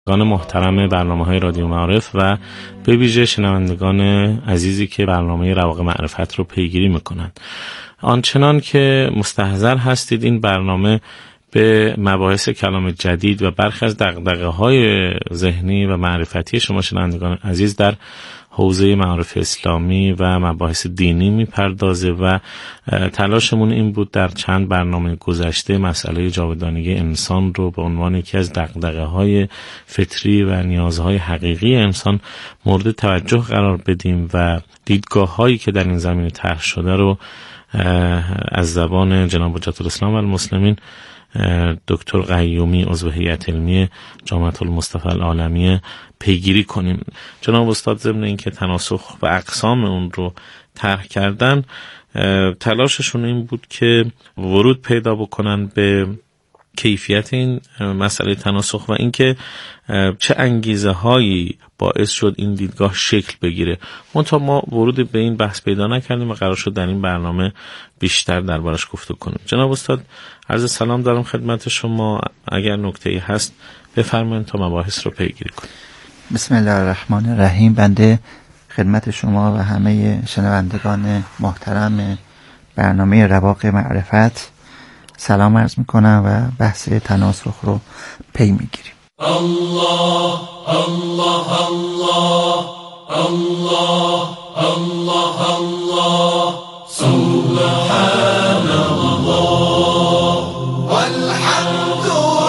محترم برنامه‌های رادیو معارف و به ویژه شنوندگان عزیزی که برنامه رواق معرفت رو پیگیری میکنند. آنچنان که مستحضر هستید این برنامه به مباحث کلام جدید و برخی از دغدغه‌های ذهنی و معرفتی شما شنوندگان عزیز در حوزه معارف اسلامی و مباحث دینی میپردازه و تلاشمون این بود در چند برنامه گذشته مسئله جاودانگی انسان رو به عنوان یکی از دغدغه‌های فطری و نیازهای حقیقی انسان مورد توجه قرار بدیم و دیدگاه‌هایی که در این زمینه طرح شده رو از زبان جناب حجت الاسلام و المسلمین دکتر قیومی عضو هیئت علمی جامعه المصطفى العالمیه پیگیری کنیم. جناب استاد ضمن اینکه تناسخ و اقسام اون رو طرح کردن، تلاششون این بود که ورود پیدا بکنن به کیفیت این مسئله تناسخ و اینکه چه انگیزه هایی باعث شد این دیدگاه شکل بگیره. منتها ما ورود به این بحث پیدا نکردیم و قرار شد در این برنامه بیشتر دربارش گفتگو کنیم. جناب استاد عرض سلام دارم خدمت شما، اگر نکته‌ای هست بفرمایید تا مباحث رو پیگیری کنیم. بسم الله الرحمن الرحیم. بنده خدمت شما و همه شنوندگان محترم برنامه رواق معرفت سلام عرض میکنم و بحث تناسخ رو پی میگیریم. الله الله الله الله الله الله سبحان الله والحمد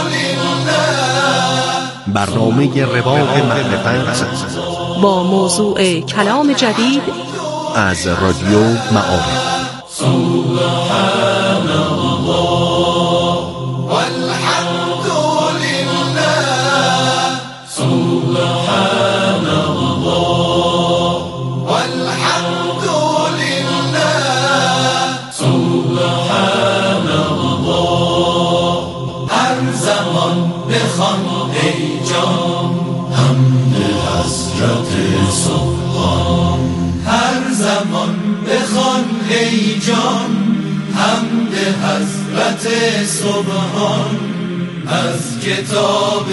لله. برنامه رواق معرفت با موضوع کلام جدید از رادیو معارف. سبحان الله والحمد لله. سبحان الله والحمد لله. سبحان الله. هر زمان بخوان ای جان حمد حضرت سبحان. هر زمان بخوان ای جان حمد حضرت سبحان. از کتاب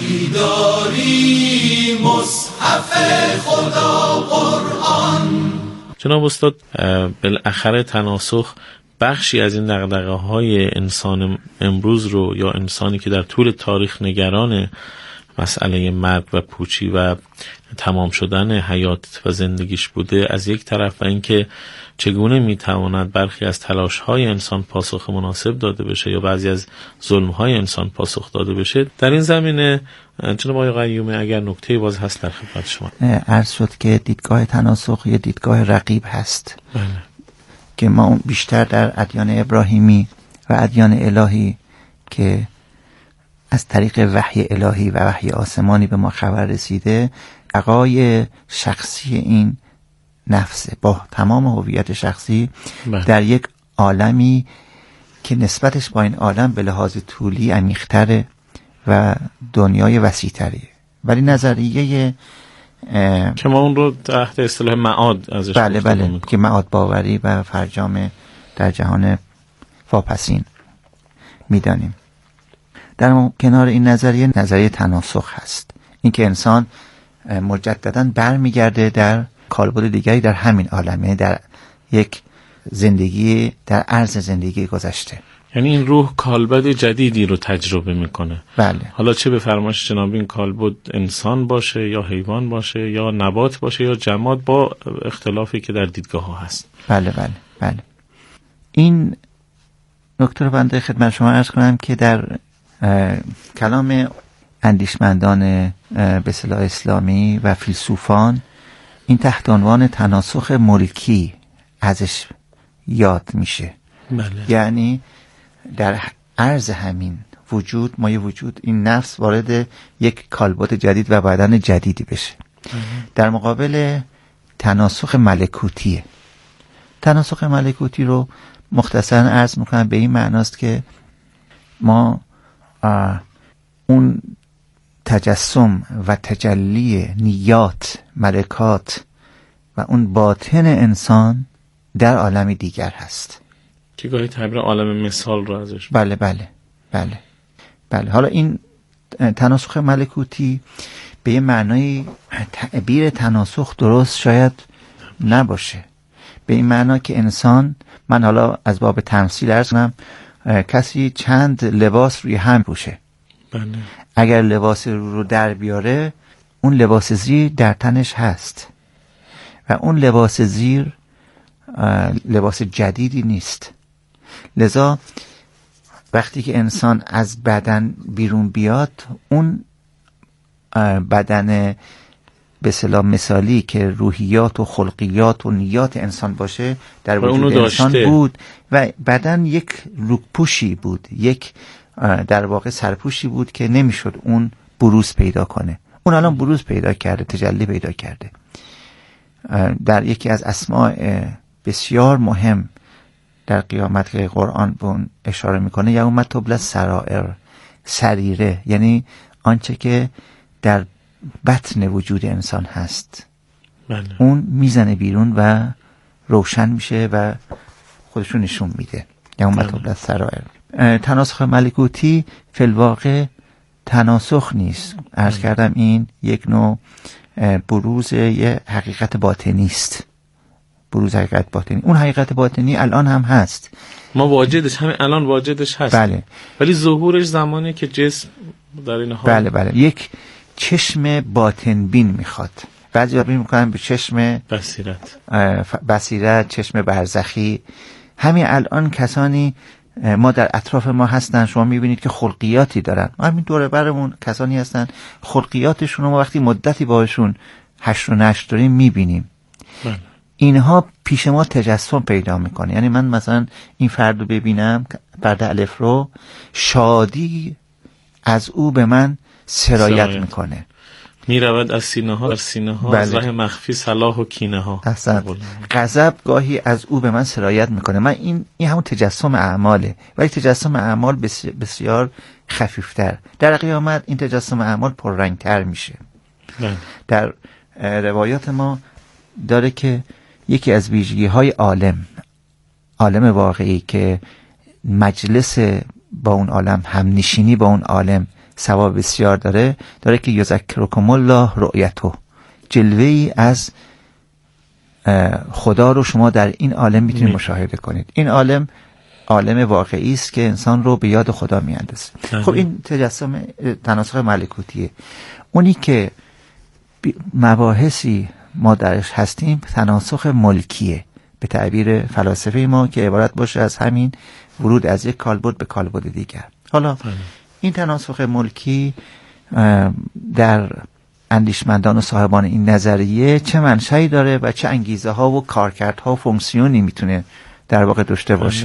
بیداری مصحف خدا قرآن. جناب استاد بالاخره تناسخ بخشی از این دغدغه‌های انسان امروز رو یا انسانی که در طول تاریخ نگران مسئله مرگ و پوچی و تمام شدن حیات و زندگیش بوده از یک طرف و اینکه چگونه میتواند برخی از تلاش‌های انسان پاسخ مناسب داده بشه یا بعضی از ظلم‌های انسان پاسخ داده بشه، در این زمینه جناب آقای قیومی اگر نکته‌ای باز هست در خدمت شما. عرض شد که دیدگاه تناسخ یه دیدگاه رقیب هست. بله. که ما بیشتر در ادیان ابراهیمی و ادیان الهی که از طریق وحی الهی و وحی آسمانی به ما خبر رسیده، بقای شخصی این نفس با تمام هویت شخصی در یک عالمی که نسبتش با این عالم به لحاظ طولی عمیق‌تره و دنیای وسیع‌تره. ولی نظریه که ما اون رو تحت اصطلاح معاد ازش بله که معاد باوری و فرجام در جهان واپسین میدانیم. در کنار این نظریه تناسخ هست، این که انسان مجددا برمیگرده در کالبد دیگری در همین عالم، یعنی در یک زندگی در عرض زندگی گذشته. یعنی این روح کالبد جدیدی رو تجربه میکنه. بله. حالا چه به فرمایش جناب این کالبد انسان باشه یا حیوان باشه یا نبات باشه یا جماد، با اختلافی که در دیدگاه ها هست. بله. این نکته رو بنده خدمت شما عرض کنم که در کلام اندیشمندان به اصطلاح اسلامی و فیلسوفان این تحت عنوان تناسخ ملکی ازش یاد میشه. بله. یعنی در عرض همین وجود ما وجود این نفس وارد یک کالبد جدید و بدن جدیدی بشه. در مقابل تناسخ ملکوتیه. تناسخ ملکوتی رو مختصرا عرض میکنم به این معناست که ما اون تجسم و تجلی نیات ملکات و اون باطن انسان در عالمی دیگر هست که گاهی تعبیر عالم مثال رو ازش. بله. حالا این تناسخ ملکوتی به یه معنای تعبیر تناسخ درست شاید نباشه، به این معنا که انسان، من حالا از باب تمثیل عرض کنم، کسی چند لباس روی هم پوشه. بله. اگر لباس رو در بیاره، اون لباس زیر در تنش هست و اون لباس زیر لباس جدیدی نیست. لذا وقتی که انسان از بدن بیرون بیاد، اون بدن به اصطلاح مثالی که روحیات و خلقیات و نیات انسان باشه در وجود انسان بود و بدن یک روپوشی بود، یک در واقع سرپوشی بود که نمیشد اون بروز پیدا کنه. اون الان بروز پیدا کرده، تجلی پیدا کرده. در یکی از اسماء بسیار مهم در قیامت که قرآن به اون اشاره میکنه، یوم تبلی السرائر، سریره یعنی آنچه که در بطن وجود انسان هست. بله. اون میزنه بیرون و روشن میشه و خودشون نشون میده. یوم تبلی السرائر. تناسخ ملکوتی فی الواقع تناسخ نیست. عرض کردم این یک نوع بروز یه حقیقت باطنی است. بروز حقیقت باطنی. اون حقیقت باطنی الان هم هست. ما واجدش، همین الان واجدش هست. بله. ولی ظهورش زمانی که جسم در این حال. بله. یک چشم باطن بین میخواد. بعضی وقت میکنن به چشم بصیرت، چشم برزخی. همین الان کسانی ما در اطراف ما هستن، شما میبینید که خلقیاتی دارن. همین دوره برمون کسانی هستن خلقیاتشون رو ما وقتی مدتی باهاشون حشر و نشر داریم میبینیم. اینها پیش ما تجسم پیدا میکنه. یعنی من مثلا این فرد رو ببینم، فرد الف رو، شادی از او به من سرایت میکنه، میرود از سینه ها در سینه ها. بله. از راه مخفی صلاح و کینه ها. اصلا غضب گاهی از او به من سرایت میکنه. من این همون تجسم اعماله، ولی تجسم اعمال بسیار خفیفتر. در قیامت این تجسم اعمال پررنگتر میشه. بله. در روایات ما داره که یکی از ویژگی های عالم واقعی که مجلس با اون عالم، هم نشینی با اون عالم ثواب بسیار داره که یذکرکم الله رؤیته، جلوه‌ای از خدا رو شما در این عالم میتونید مشاهده کنید. این عالم واقعی است که انسان رو به یاد خدا میاندازه. خب این تجسم تناسخ ملکوتیه. اونی که مباحثی ما درش هستیم تناسخ ملکیه، به تعبیر فلاسفه ما، که عبارت باشه از همین ورود از یک کالبد به کالبد دیگر. حالا این تناسخ ملکی در اندیشمندان و صاحبان این نظریه چه منشأی داره و چه انگیزه ها و کارکردها و فونکسیونی میتونه در واقع داشته باشه؟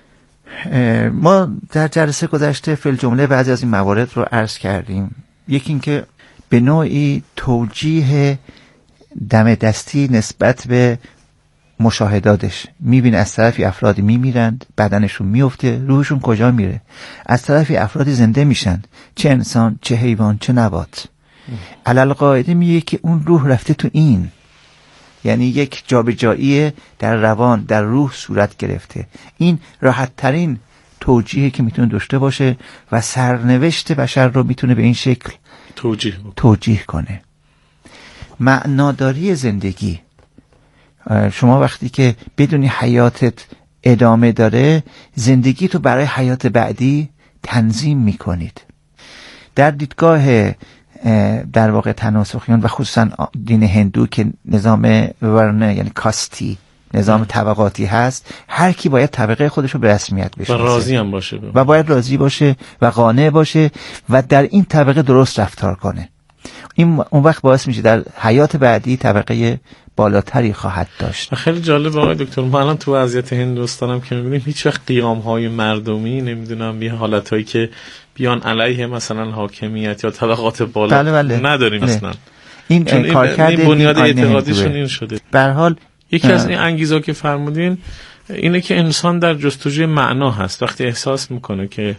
ما در جلسه گذشته فی الجمله بعضی از این موارد رو عرض کردیم. یکی این که به نوعی توجیه دم دستی نسبت به مشاهداتش، میبینه از طرفی افرادی میمیرند، بدنشون میفته، روحشون کجا میره، از طرفی افرادی زنده میشن، چه انسان، چه حیوان، چه نبات. علل قاعده میگه که اون روح رفته تو این، یعنی یک جابجایی در روان، در روح صورت گرفته. این راحت ترین توجیهی که میتونه داشته باشه و سرنوشت بشر رو میتونه به این شکل توجیه کنه. معناداری زندگی، شما وقتی که بدونی حیاتت ادامه داره، زندگی تو برای حیات بعدی تنظیم میکنید. در دیدگاه در واقع تناسخیان و خصوصا دین هندو که نظام ورنه یعنی کاستی، نظام طبقاتی هست، هر کی باید طبقه خودش رو به رسمیت بشناسه و راضی هم باشه و باید راضی باشه و قانع باشه و در این طبقه درست رفتار کنه. این اون وقت باعث میشه در حیات بعدی طبقه بالاتری خواهد داشت. خیلی جالب آقای دکتر، ما الان تو وضعیت هندوستانم که میبینیم هیچ وقت قیام‌های مردمی، نمیدونم یه حالتایی که بیان علیه مثلا حاکمیت یا طبقات بالا بله. نداریم اصلا. این کارکرد بنیاد اعتقادیشون این شده. به هر حال یکی از این انگیزا که فرمودین اینه که انسان در جستجوی معنا هست. وقتی احساس میکنه که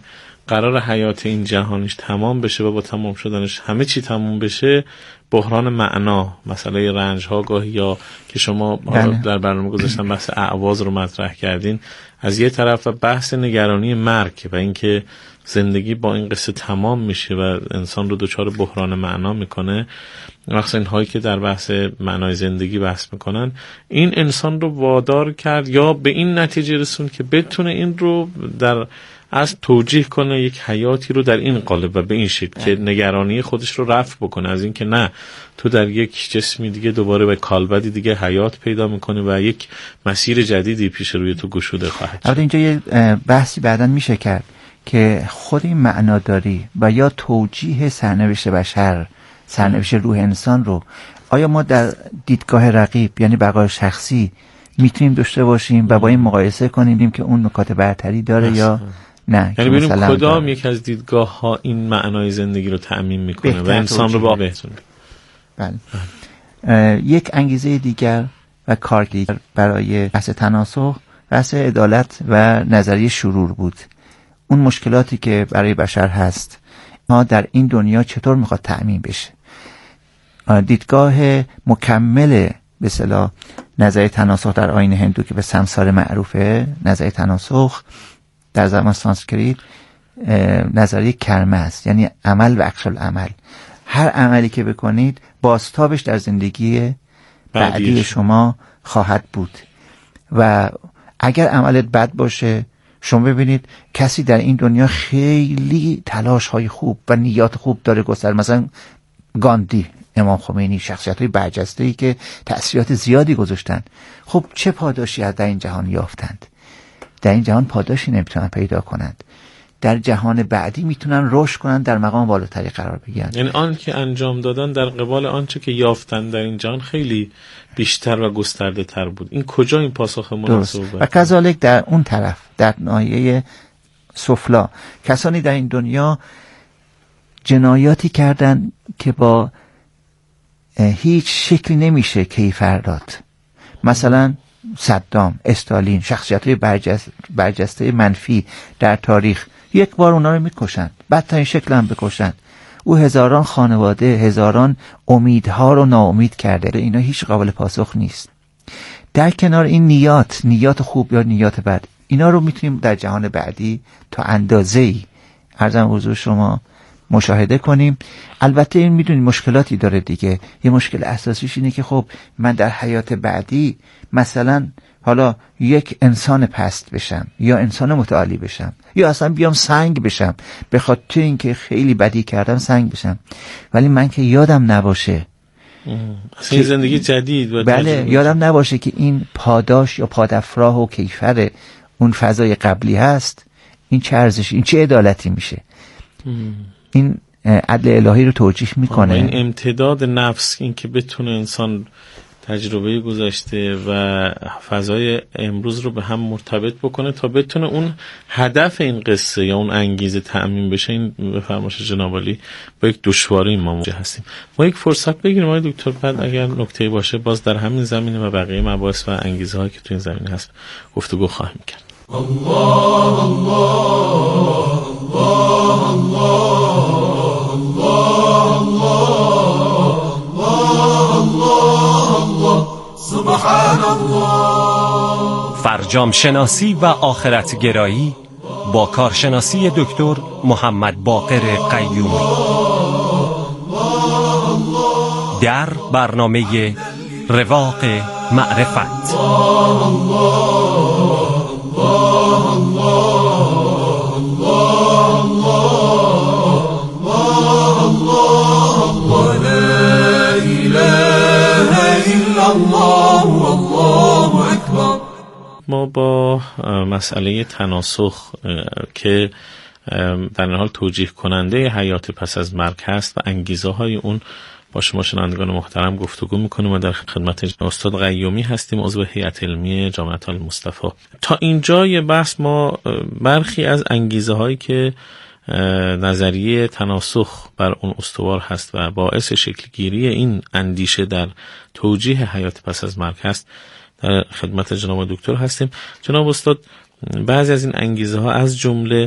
قرار حیات این جهانش تمام بشه و با تمام شدنش همه چی تمام بشه، بحران معنا، مسئله رنج ها گاهی، یا که شما در برنامه گذاشتن بحث اعواض رو مطرح کردین از یه طرف، و بحث نگرانی مرگ و اینکه زندگی با این قصه تمام میشه و انسان رو دچار بحران معنا میکنه، مخصوصا اینهایی که در بحث معنای زندگی بحث میکنن، این انسان رو وادار کرد یا به این نتیجه رسون که بتونه این رو در از توجیه کنه، یک حیاتی رو در این قالب و به این شکل که نگرانی خودش رو رفع بکنه از این که نه، تو در یک جسمی دیگه دوباره به کالبدی دیگه حیات پیدا میکنه و یک مسیر جدیدی پیش روی تو گشوده خواهد شد. اینجا یه بحثی بعداً میشه کرد که خود این معناداری و یا توجیه سرنوشت بشر، سرنوشت روح انسان رو آیا ما در دیدگاه رقیب یعنی بقای شخصی میتونیم داشته باشیم و با این مقایسه کنیم که اون نکات برتری داره یا نه؟ یعنی ببینیم کدام یک از دیدگاه ها این معنای زندگی رو تأمین میکنه و انسان رو با بهتون. بله. یک انگیزه دیگر و کار دیگر برای بحث تناسخ، بحث عدالت و نظریه شرور بود. اون مشکلاتی که برای بشر هست ما در این دنیا چطور میخواد تأمین بشه. دیدگاه مکمل به اصطلاح نظریه تناسخ در آیین هندو که به سمسار معروفه، نظریه تناسخ در زبان سانسکریت نظریه کرمه است، یعنی عمل و عکس العمل. هر عملی که بکنید بازتابش در زندگی بعدی شما خواهد بود و اگر عملت بد باشه، شما ببینید کسی در این دنیا خیلی تلاش های خوب و نیات خوب داره گذر، مثلا گاندی، امام خمینی، شخصیت های برجسته ای که تأثیرات زیادی گذاشتن، خب چه پاداشی در این جهان یافتند؟ در این جهان پاداشی نمیتونن پیدا کنند. در جهان بعدی میتونن رشد کنن، در مقام بالاتری قرار بگیرن. یعنی آن که انجام دادن در قبال آنچه که یافتن در این جهان خیلی بیشتر و گسترده تر بود. این کجا این پاسخ مناسب بود؟ و کذالک در اون طرف، در ناحیه سفلا، کسانی در این دنیا جنایاتی کردن که با هیچ شکلی نمیشه کیفر داد. مثلا صدام، استالین، شخصیت‌های برجسته منفی در تاریخ، یک بار اونا رو میکشند، بدترین شکل هم بکشند. او هزاران خانواده، هزاران امیدها رو ناامید کرده. اینا هیچ قابل پاسخ نیست. در کنار این نیات خوب یا نیات بد، اینا رو میتونیم در جهان بعدی تا اندازه‌ای عرضم حضور شما مشاهده کنیم. البته این میدونید مشکلاتی داره دیگه. یه مشکل اساسیش اینه که خب من در حیات بعدی مثلا حالا یک انسان پست بشم یا انسان متعالی بشم یا اصلا بیام سنگ بشم، به خاطر اینکه خیلی بدی کردم سنگ بشم، ولی من که یادم نباشه که زندگی جدید بله یادم نباشه که این پاداش یا پادافراه و کیفر اون فضای قبلی هست. این چه ارزشی، این چه عدالتی میشه؟ این عدل الهی رو توجیه میکنه. این امتداد نفس، این که بتونه انسان تجربه گذشته و فضای امروز رو به هم مرتبط بکنه تا بتونه اون هدف این قصه یا اون انگیزه تأمین بشه. این به فرمایش جناب عالی با یک دشواری ما مواجه هستیم. ما یک فرصت بگیریم آقای دکتر، بعد اگر نکته‌ای باشه باز در همین زمینه و بقیه مباحث و انگیزه هایی که تو این زمینه هست گفتگو خواهیم کرد. الله الله الله الله الله الله سبحان الله. فرجام شناسی و آخرت گرایی با کارشناسی دکتر محمد باقر قیومی در برنامه رواق معرفت. ما با مسئله تناسخ که در این حال توجیه کننده حیات پس از مرگ هست و انگیزه های اون با شما شنوندگان محترم گفتگو میکنیم و در خدمت استاد قیومی هستیم، عضو هیئت علمی جامعه المصطفی. تا اینجای بحث ما برخی از انگیزه هایی که نظریه تناسخ بر اون استوار هست و باعث شکلگیری این اندیشه در توجیه حیات پس از مرگ هست در خدمت جناب دکتر هستیم. جناب استاد، بعضی از این انگیزه ها از جمله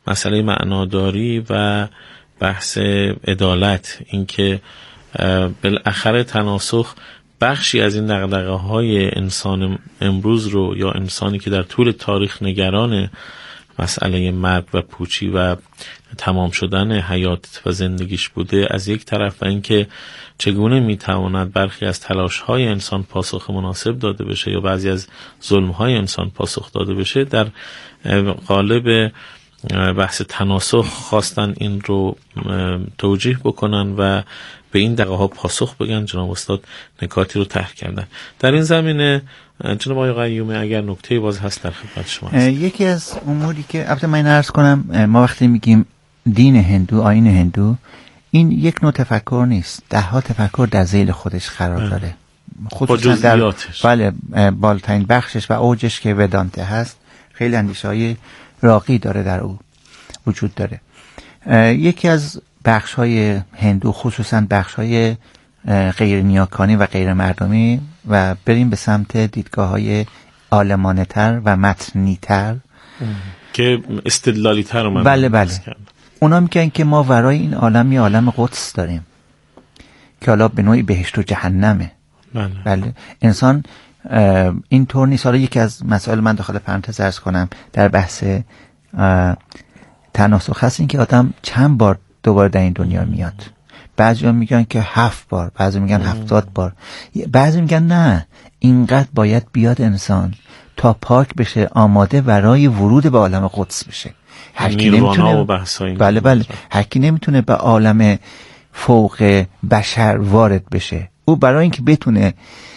مسئله معناداری و بحث عدالت، اینکه بالاخره تناسخ بخشی از این دغدغه‌های انسان امروز رو، یا انسانی که در طول تاریخ نگران مسئله مرگ و پوچی و تمام شدن حیات و زندگیش بوده از یک طرف، و اینکه چگونه میتواند برخی از تلاش‌های انسان پاسخ مناسب داده بشه یا بعضی از ظلم‌های انسان پاسخ داده بشه، در قالب بحث تناسخ خواستن این رو توجیه بکنن و به این دغدغه‌ها پاسخ بگن. جناب استاد نکاتی رو طرح کردن در این زمینه. جناب آقای قیومی اگر نکته باز هست در خدمت شما هست. یکی از اموری که البته من عرض کنم، ما وقتی میگیم دین هندو، آیین هندو، این یک نوع تفکر نیست، ده ها تفکر در ذیل خودش قرار داره، خصوصا در بله بالاترین بخشش و اوجش که ودانته هست خیلی اندیشه‌های راقی داره در او وجود داره. یکی از بخش‌های هندو، خصوصا بخش‌های غیر نیاکانی و غیر مردمی، و بریم به سمت دیدگاه‌های عالمانه تر و متنی تر که استدلالی تر رو بله اونا میگن که ما ورای این عالم یه عالم قدس داریم که حالا به نوعی بهشت و جهنمه. بله انسان این طور نیست. حالا یکی از مسائل من داخل پرانتز عرض کنم در بحث تناسخ هست، این که آدم چند بار دوباره در این دنیا میاد. بعضی میگن که 7 بار، بعضی میگن 70 بار، بعضی میگن نه، اینقدر باید بیاد انسان تا پاک بشه، آماده برای ورود به عالم قدس بشه. هر کی نمیتونه بله هر کی نمیتونه به عالم فوق بشر وارد بشه. او برای اینکه بتونه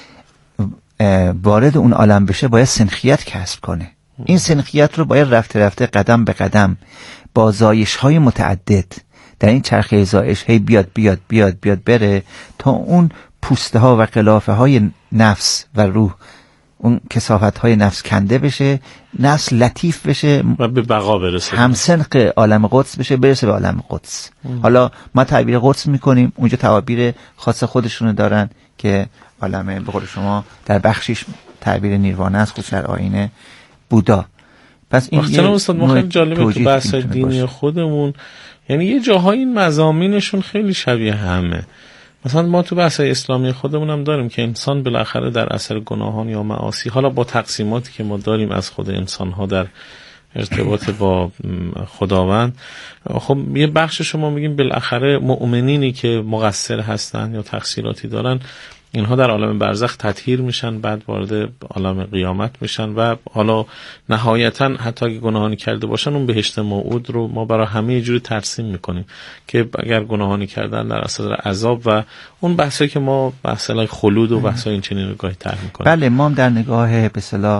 وارد اون عالم بشه باید سنخیت کسب کنه. این سنخیت رو باید رفته رفته قدم به قدم با زایش های متعدد در این چرخه زایش هی بیاد بره تا اون پوسته ها و غلافه های نفس و روح، اون کثافت های نفس کنده بشه، نفس لطیف بشه و به بقا برسه، همسنخ عالم قدس بشه، برسه به عالم قدس. حالا ما تعبیر قدس میکنیم، اونجا تعابیر خاص خودشونو دارن که عالم به قول شما در بخشیش تعبیر نیروانه است، خصوصا در آیین بودا. پس این جناب استاد ما خیلی جالبه تو بحث دینی خودمون، یعنی یه جاهای این مضامینشون خیلی شبیه همه. مثلا ما تو بحث اسلامی خودمون هم داریم که انسان بالاخره در اثر گناهان یا معاصی، حالا با تقسیماتی که ما داریم از خود انسان ها در ارتباط با خداوند، خب یه بخش شما میگیم بالاخره مؤمنینی که مقصر هستن یا تقصیراتی دارن، اینها در عالم برزخ تطهیر میشن، بعد وارد عالم قیامت میشن و حالا نهایتا حتی اگه گناهانی کرده باشن اون بهشت موعود رو ما برای همه یه جوری ترسیم میکنیم که اگر گناهانی کردن در اثر عذاب و اون بحثایی که ما بحثای خلود و بحثای این چنین رو گاهی طرح میکنیم. بله ما هم در نگاه به اصطلاح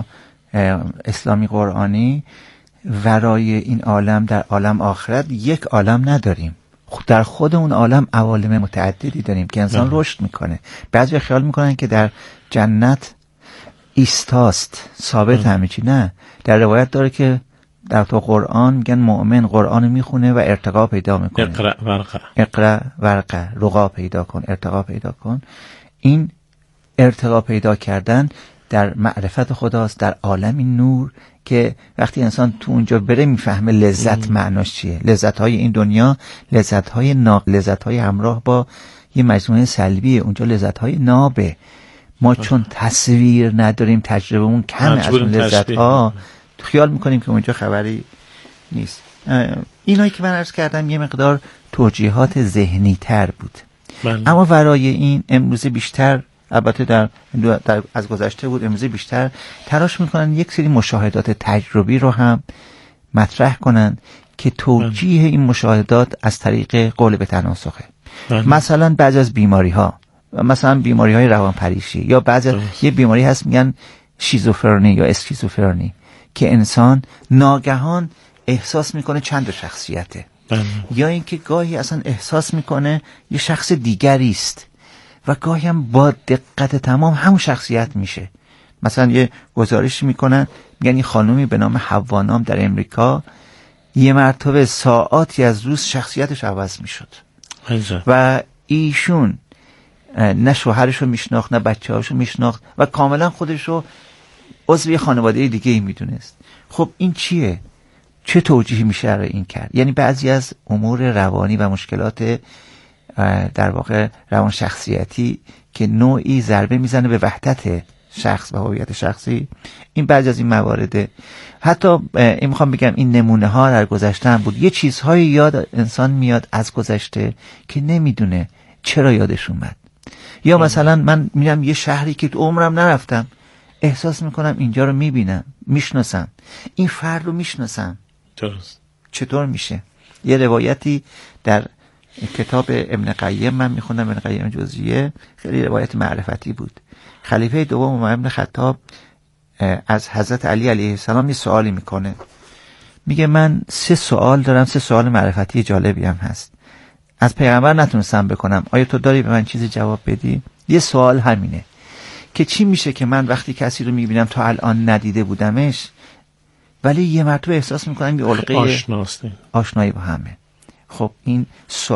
اسلامی قرآنی ورای این عالم در عالم آخرت یک عالم نداریم. در خود اون عالم عوالم متعددی داریم که انسان رشد میکنه. بعضی خیال میکنن که در جنت ایستاست، ثابت همه چی. نه، در روایت داره که در تو قرآن میگن مؤمن قرآن میخونه و ارتقا پیدا میکنه. اقرأ ورقه، رقا پیدا کن، ارتقا پیدا کن. این ارتقا پیدا کردن در معرفت خداست، در عالم نور، که وقتی انسان تو اونجا بره میفهمه لذت معناش چیه. لذت‌های این دنیا لذت‌های همراه با یه مجموعه سلبیه، اونجا لذت‌های نابه. ما چون تصویر نداریم، تجربهمون کمه از اون لذت‌ها، خیال میکنیم که اونجا خبری نیست. اینایی که من عرض کردم یه مقدار توجیهات ذهنی تر بود. اما ورای این امروز بیشتر، البته در از گذشته بود، امروز بیشتر تلاش میکنن یک سری مشاهدات تجربی رو هم مطرح کنن که توجیه این مشاهدات از طریق قول به تناسخه. مثلا بعضی از بیماری ها، مثلا بیماری های روانپریشی، یا بعضی یه بیماری هست میگن شیزوفرنی یا اسکیزوفرنی، که انسان ناگهان احساس میکنه چند شخصیته، یا اینکه گاهی اصلا احساس میکنه یه شخص دیگری است و گاهی هم با دقت تمام همون شخصیت میشه. مثلا یه گزارش میکنن میگن یه خانومی به نام حوانام در امریکا یه مرتبه ساعاتی از روز شخصیتش عوض میشد و ایشون نه شوهرشو میشناخت نه بچه‌هاشو میشناخت و کاملا خودشو عضو یه خانواده دیگه ای میدونست. خب این چیه؟ چه توجیهی میشه برای این کرد؟ یعنی بعضی از امور روانی و مشکلات در واقع روان شخصیتی که نوعی ضربه میزنه به وحدت شخص و هویت شخصی، این بعضی از این موارده. حتی این میخوام بگم این نمونه ها در گذشته هم بود. یه چیزهایی یاد انسان میاد از گذشته که نمیدونه چرا یادش اومد. یا مثلا من میرم یه شهری که تو عمرم نرفتم، احساس میکنم اینجا رو میبینم، میشناسم، این فرد رو میشناسم. درست. چطور میشه؟ یه روایتی در کتاب ابن قیم من میخوندم، ابن قیم جوزیه، خیلی روایت معرفتی بود. خلیفه دوم عمر بن خطاب از حضرت علی علیه السلام یه سوالی میکنه، میگه من 3 سوال دارم، 3 سوال معرفتی جالبی هم هست، از پیغمبر نتونستم بکنم، آیا تو داری به من چیزی جواب بدی؟ یه سوال همینه که چی میشه که من وقتی کسی رو میبینم تا الان ندیده بودمش، ولی یه مرتبه احساس میکنم یه علقه آشنایی با همه. خب این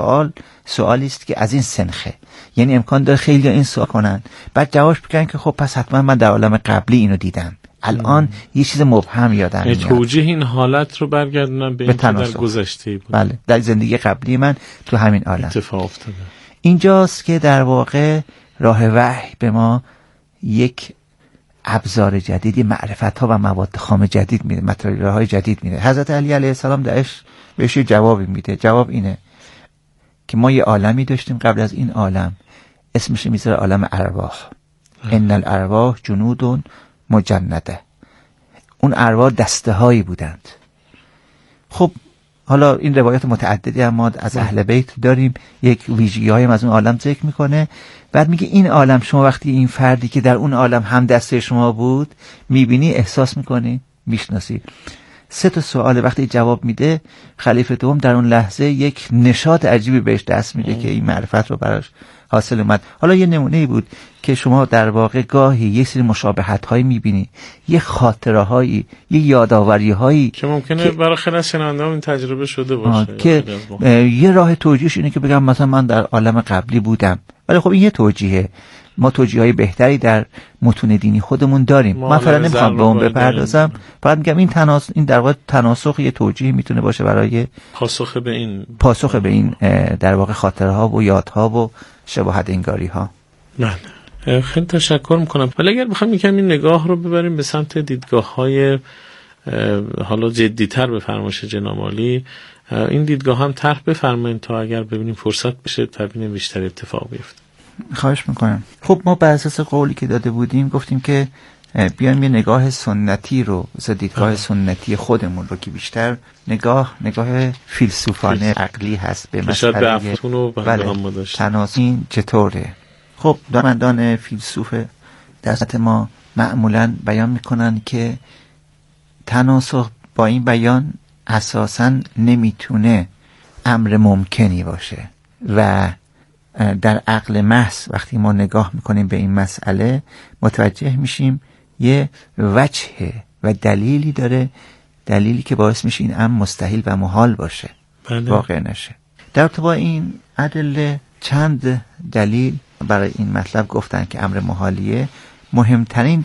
سوالی است که از این سنخه، یعنی امکان داره خیلی این سوال کنن، بعد جوابش بکنن که خب پس حتما من در عالم قبلی اینو دیدم، الان یه چیز مبهم یادم میاد. توجیه این حالت رو برگردونم به این که در گذشته بود. بله، در زندگی قبلی من تو همین عالم اتفاق افتاده. اینجاست که در واقع راه وحی به ما یک ابزار جدیدی، معرفت ها و مواد خام جدید میده، متریال های جدید میده. حضرت علی علیه السلام بهش جوابی میده. جواب اینه که ما یه عالمی داشتیم قبل از این عالم، اسمش میذاره عالم ارواح. ان الارواح جنود مجنده. اون ارواح دسته هایی بودند. خب حالا این روایات متعددی هم ما از اهل بیت داریم، یک ویژگی هایم از اون عالم ذکر میکنه. بعد میگه این عالم، شما وقتی این فردی که در اون عالم هم دسته شما بود میبینی، احساس میکنی، میشناسی. 3 تا سوال وقتی جواب میده، خلیفه دوم در اون لحظه یک نشاط عجیبی بهش دست میده که این معرفت رو براش حاصل اومد. حالا یه نمونه‌ای بود که شما در واقع گاهی یک سری مشابهت هایی میبینی، یه خاطره هایی، یه یادآوری هایی که ممکنه برای خیلی از شنونده‌ها این تجربه شده باشه، که یه راه توجیهش اینه که بگم مثلا من در عالم قبلی بودم. ولی خب این یه توجیهه، ما توجیه‌های بهتری در متون دینی خودمون داریم. من فعلا نمیخوام به اون بپردازم، فقط میگم این در واقع تناسخ یه توجیهی میتونه باشه برای پاسخ به این در واقع خاطره ها و یادها و شباهت انگاری ها. بله، خیلی تشکر میکنم. ولی اگر بخوام یکم این نگاه رو ببریم به سمت دیدگاه‌های حالا جدی‌تر به فرمایش جناب عالی، این دیدگاه هم طرح بفرمایید تا اگر ببینیم فرصت بشه تبیین بیشتر اتفاق بیفته. خواهش میکنم. خب ما بر اساس قولی که داده بودیم گفتیم که بیایم یه نگاه سنتی رو، دیدگاه سنتی خودمون رو که بیشتر نگاه فیلسوفانه عقلی هست به مسئله تناسین چطوره. خب دانشمندان فیلسوف در سطح ما معمولاً بیان میکنن که تناسخ با این بیان اساساً نمیتونه امر ممکنی باشه و در عقل محض وقتی ما نگاه میکنیم به این مسئله متوجه میشیم یه وجه و دلیلی داره، دلیلی که باعث میشه این امر مستحیل و محال باشه، واقع نشه. در با این ادله چند دلیل برای این مطلب گفتن که امر محالیه. مهمترین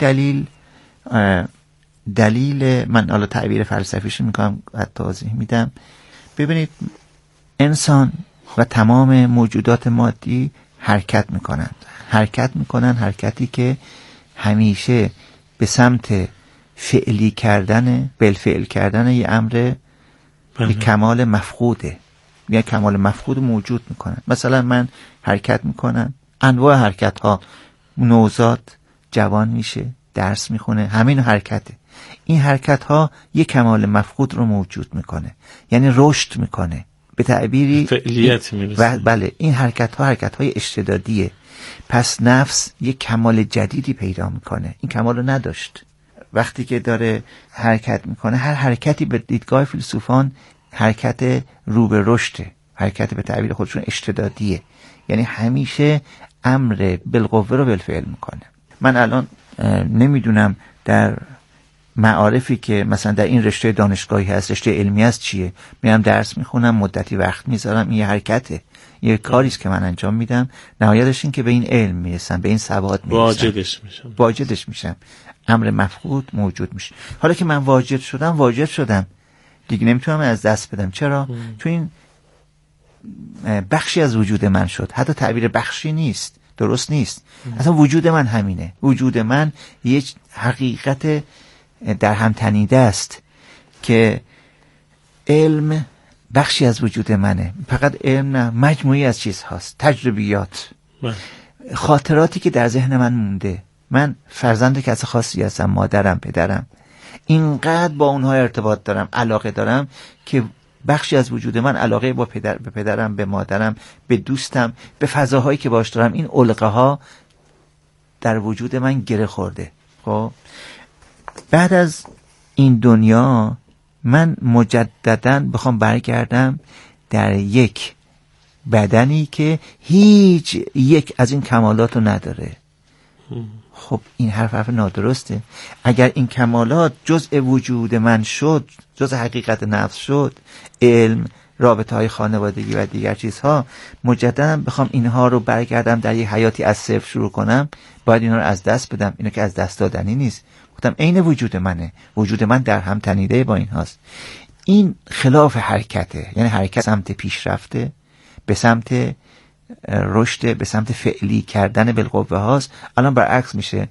دلیل من حالا تعبیر فلسفیش میکنم و توضیح میدم. ببینید انسان و تمام موجودات مادی حرکت میکنن حرکتی که همیشه به سمت فعلی کردن، بالفعل کردن یه امر به کمال مفقوده، یه کمال مفقود موجود میکنن. مثلا من حرکت میکنم، انواع حرکت ها، نوزاد جوان میشه، درس میخونه، همین حرکته. این حرکت ها یه کمال مفقود رو موجود میکنه، یعنی رشد میکنه، به تعبیری فعلیت میرسه. بله، این حرکت های اشتدادیه. پس نفس یک کمال جدیدی پیدا میکنه، این کمال رو نداشت. وقتی که داره حرکت میکنه، هر حرکتی به دیدگاه فیلسوفان حرکت رو به رشده، حرکت به تعبیر خودشون اشتدادیه، یعنی همیشه امر بالقوه رو بالفعل میکنه. من الان نمیدونم در معارفی که مثلا در این رشته دانشگاهی هست، رشته علمی هست چیه، میرم درس میخونم، مدتی وقت میذارم، این یه حرکته، یه کاریست که من انجام میدم، نهایتش این که به این علم میرسم، به این سواد میرسم، واجدش میشم، امر مفقود موجود میشه. حالا که من واجد شدم، دیگه نمیتونم از دست بدم. چرا؟ چون این بخشی از وجود من شد. حتی تعبیر بخشی نیست، درست نیست. اصلا وجود من همینه. وجود من یک حقیقت در هم تنیده است که علم بخشی از وجود منه. فقط علم نه، مجموعی از چیز هاست. تجربیات، خاطراتی که در ذهن من مونده. من فرزند کس خاصی هستم، مادرم، پدرم، اینقدر با اونها ارتباط دارم، علاقه دارم که بخشی از وجود من علاقه به پدرم، به مادرم، به دوستم، به فضاهایی که باش دارم، این علقه ها در وجود من گره خورده. خب بعد از این دنیا من مجدداً بخوام برگردم در یک بدنی که هیچ یک از این کمالات رو نداره. خب این حرف نادرسته. اگر این کمالات جزء وجود من شد، جزء حقیقت نفس شد، علم، رابطه های خانوادگی و دیگر چیزها، مجددا بخوام اینها رو برگردم در یک حیاتی از صفر شروع کنم، باید اینها رو از دست بدم. اینو که از دست دادنی نیست. گفتم عین وجود منه، وجود من در هم تنیده با این هاست. این خلاف حرکته، یعنی حرکت سمت پیشرفته، به سمت رشد، به سمت فعلی کردن بالقوه هاست. الان برعکس میشه،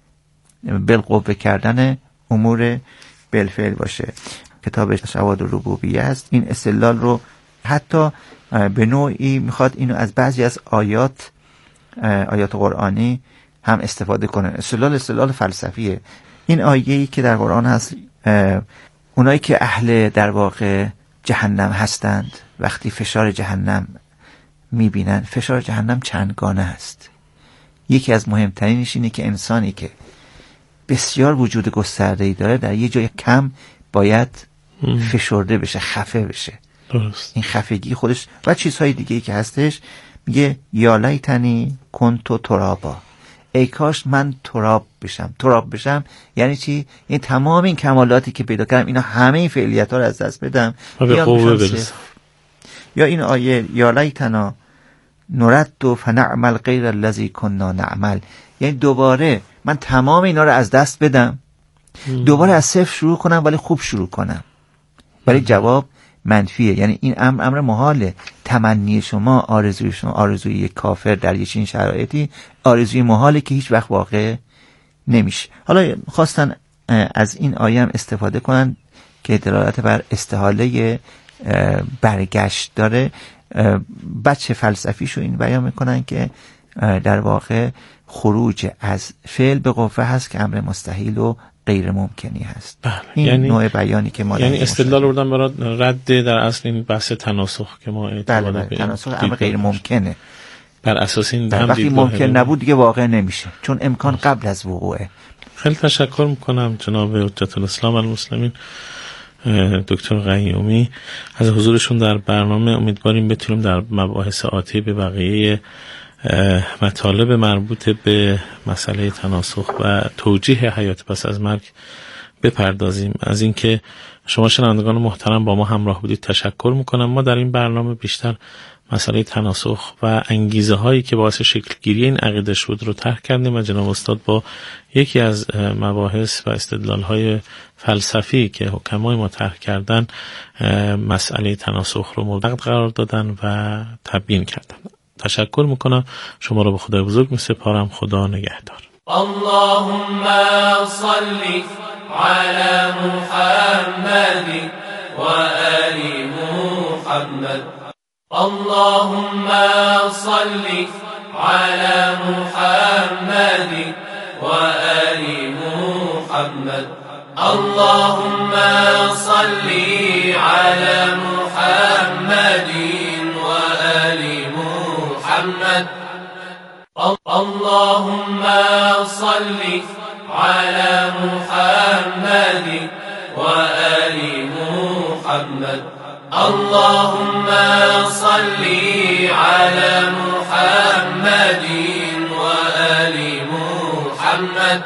بالقوه کردن امور بالفعل باشه. کتاب شواهد الربوبیه است. این استدلال رو حتی به نوعی میخواد اینو از بعضی از آیات قرآنی هم استفاده کنه. استدلال فلسفیه. این آیه‌ای که در قرآن هست، اونایی که اهل در واقع جهنم هستند وقتی فشار جهنم میبینن، فشار جهنم چندگانه است. یکی از مهمترینش اینه که انسانی که بسیار وجود گسترده‌ای داره در یه جای کم باید فشرده بشه، خفه بشه. درست. این خفگی خودش و چیزهای دیگه‌ای که هستش، میگه یا لیتنی کنتو ترابا، ای کاش من تراب بشم. یعنی چی؟ این تمام این کمالاتی که پیدا کردم، اینا همه این فعالیت‌ها رو از دست بدم و به قوه برسم. یا این آیه یا لیتنا نرد فنعمل غیر الذی کنا نعمل، یعنی دوباره من تمام اینا رو از دست بدم، دوباره از صفر شروع کنم، ولی خوب شروع کنم. ولی جواب منفیه. یعنی این امر محاله. تمنی شما، آرزوی شما، آرزوی یک کافر در یه چنین شرایطی آرزوی محاله که هیچ وقت واقع نمیشه. حالا خواستن از این آیه هم استفاده کنن که دلالت بر استحاله برگشت داره. بچه فلسفیشو این بیان میکنن که در واقع خروج از فعل به قوه هست که امر مستحیل و غیر ممکنی هست. بله. این یعنی نوع بیانی که ما یعنی استدلال بردن برای رد در اصل این بحث تناسخ که ما بله تناسخ امر غیر ممکنه. بر اساس این هم وقتی ممکن نبود دیگه واقع نمیشه، چون امکان قبل از وقوعه. خیلی تشکر میکنم جناب حجت الاسلام المسلمین دکتر قیومی از حضورشون در برنامه. امیدواریم بتونیم در مباحث آتی به بقیه مطالب مربوط به مسئله تناسخ و توجیه حیات پس از مرگ بپردازیم. از اینکه شما شنوندگان محترم با ما همراه بودید تشکر میکنم. ما در این برنامه بیشتر مسئله تناسخ و انگیزه هایی که باعث شکل گیری این عقیده شد رو طرح کردیم و جناب استاد با یکی از مباحث و استدلال های فلسفی که حکمای ما طرح کردن مسئله تناسخ رو مورد قرار دادن و تبیین کردن. تشکر میکنم. شما رو به خدای بزرگ میسپارم. خدا نگهدار. اللهم صل على محمد و آل محمد. اللهم صل على محمد و آل محمد. اللهم صل على محمد و آل محمد. اللهم صل على محمد و آل محمد. اللهم صل على محمد و آل محمد.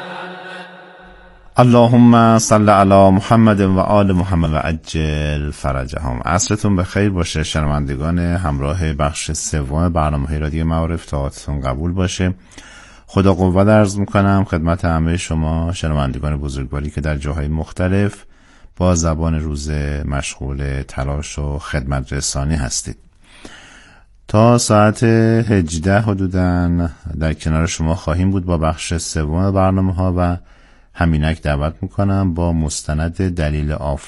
اللهم صل علی محمد و آل محمد و عجل فرجهم. عصرتون بخیر باشه شنوندگان همراه بخش سوم برنامه رادیو معارف. طاعتتون قبول باشه. خدا قوت عرض میکنم خدمت همه شما شنوندگان بزرگواری که در جاهای مختلف با زبان روزه مشغول تلاش و خدمت رسانی هستید. تا ساعت 18 حدوداً در کنار شما خواهیم بود با بخش سوم برنامه ها و همینک دعوت میکنم با مستند دلیل